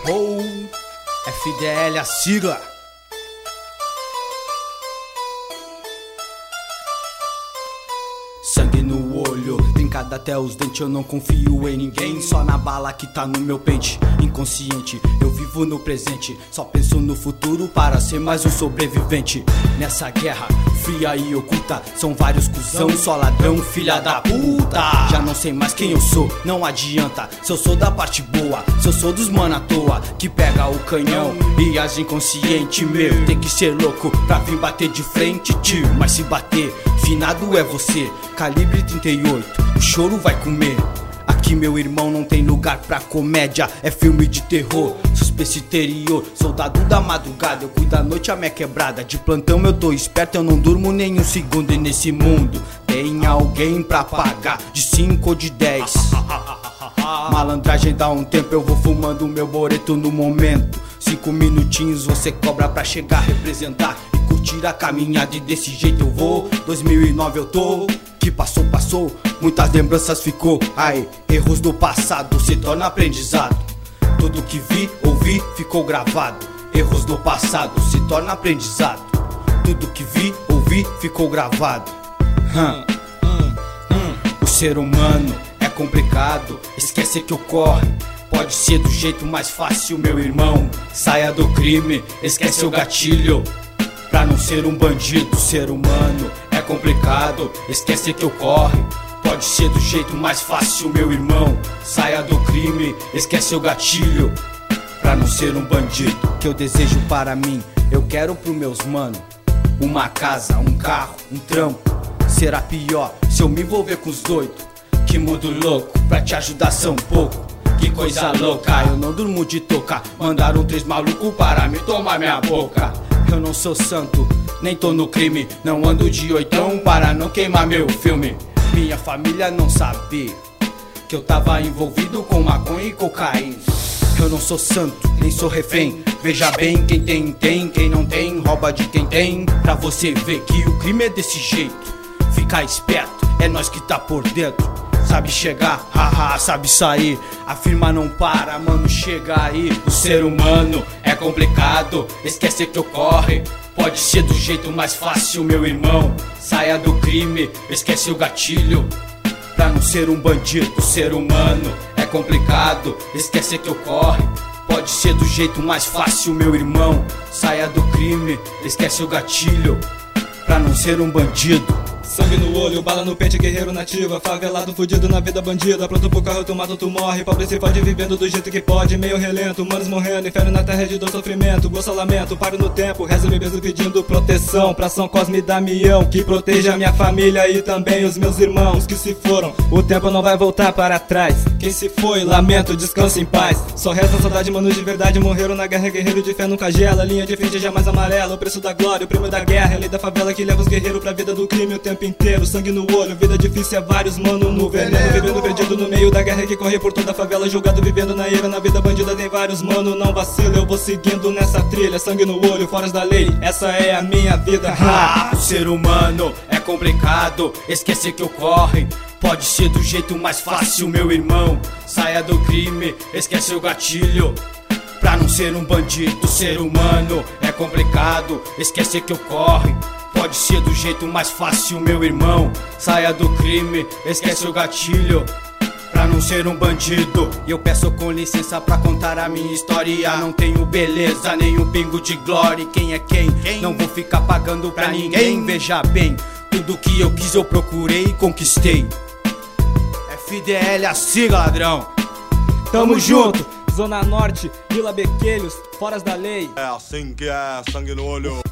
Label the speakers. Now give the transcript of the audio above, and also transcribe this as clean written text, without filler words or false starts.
Speaker 1: Oh, FDL, a sigla. Sangue no olho, trincado até os dentes, eu não confio em ninguém. Só na bala que tá no meu pente. Inconsciente, eu vivo no presente. Só penso no futuro para ser mais um sobrevivente. Nessa guerra fria e oculta, são vários cuzão, só ladrão, filha da puta. Já não sei mais quem eu sou, não adianta. Se eu sou da parte boa, se eu sou dos mano à toa, que pega o canhão e age inconsciente. Meu, tem que ser louco pra vir bater de frente, tio. Mas se bater, finado é você. Calibre 38, o choro vai comer. Aqui meu irmão não tem lugar pra comédia, é filme de terror, suspense interior. Soldado da madrugada, eu cuido da noite a minha quebrada. De plantão eu tô esperto, eu não durmo nem um segundo. E nesse mundo tem alguém pra pagar de 5 ou de 10. Malandragem dá um tempo, eu vou fumando meu boreto no momento. 5 minutinhos você cobra pra chegar, representar e curtir a caminhada. E desse jeito eu vou, 2009 eu tô. Que passou, passou, muitas lembranças ficou. Ai, erros do passado se torna aprendizado. Tudo que vi, ouvi, ficou gravado. Erros do passado se torna aprendizado. Tudo que vi, ouvi, ficou gravado. O ser humano é complicado, esquece que ocorre. Pode ser do jeito mais fácil, meu irmão. Saia do crime, esquece o gatilho. Pra não ser um bandido, ser humano é complicado, esquece que ocorre. Pode ser do jeito mais fácil, meu irmão. Saia do crime, esquece o gatilho. Pra não ser um bandido. Que eu desejo para mim, eu quero pros meus mano. Uma casa, um carro, um trampo. Será pior se eu me envolver com os doidos. Que mundo louco, pra te ajudar são pouco. Que coisa louca, eu não durmo de tocar. Mandaram 3 malucos para me tomar minha boca. Eu não sou santo, nem tô no crime. Não ando de oitão para não queimar meu filme. Minha família não sabia que eu tava envolvido com maconha e cocaína. Eu não sou santo, nem sou refém. Veja bem, quem tem, quem não tem, rouba de quem tem. Pra você ver que o crime é desse jeito. Fica esperto, é nós que tá por dentro. Sabe chegar, haha, sabe sair. A firma não para, mano, chega aí. O ser humano é complicado, esquece que ocorre. Pode ser do jeito mais fácil, meu irmão. Saia do crime, esquece o gatilho. Pra não ser um bandido, o ser humano é complicado, esquece que ocorre. Pode ser do jeito mais fácil, meu irmão. Saia do crime, esquece o gatilho. Pra não ser um bandido.
Speaker 2: Sangue no olho, bala no pente, guerreiro nativa. Favelado, fudido na vida bandida. Pronto pro carro, tomado, tu morre. Pobre se pode, vivendo do jeito que pode. Meio relento, manos morrendo, inferno na terra de dor, sofrimento. Gosto, lamento, paro no tempo. Rezo me mesmo pedindo proteção pra São Cosme e Damião, que proteja minha família e também os meus irmãos que se foram. O tempo não vai voltar para trás. Quem se foi, lamento, descansa em paz. Só resta saudade, manos de verdade. Morreram na guerra, guerreiro de fé nunca gela. Linha de frente jamais amarela. O preço da glória, o prêmio da guerra. A lei da favela que leva os guerreiros pra vida do crime o tempo inteiro. Sangue no olho, vida difícil é vários, mano, no veneno. Vivendo perdido no meio da guerra que corre por toda a favela. Jogado, vivendo na era, na vida bandida tem vários, mano, não vacila. Eu vou seguindo nessa trilha, sangue no olho, fora da lei. Essa é a minha vida.
Speaker 1: O ser humano é complicado, esquece que ocorre. Pode ser do jeito mais fácil, meu irmão. Saia do crime, esquece o gatilho. Pra não ser um bandido, ser humano é complicado, esquece que ocorre. Pode ser do jeito mais fácil, meu irmão. Saia do crime, esquece o gatilho. Pra não ser um bandido. E eu peço com licença pra contar a minha história. Não tenho beleza, nem um pingo de glória. Quem é quem? Não vou ficar pagando pra ninguém. Veja bem, tudo que eu quis eu procurei e conquistei. FDL, a sigla, ladrão.
Speaker 2: Tamo junto, Zona Norte, Vila Bequelhos, foras da lei.
Speaker 3: É assim que é, sangue no olho.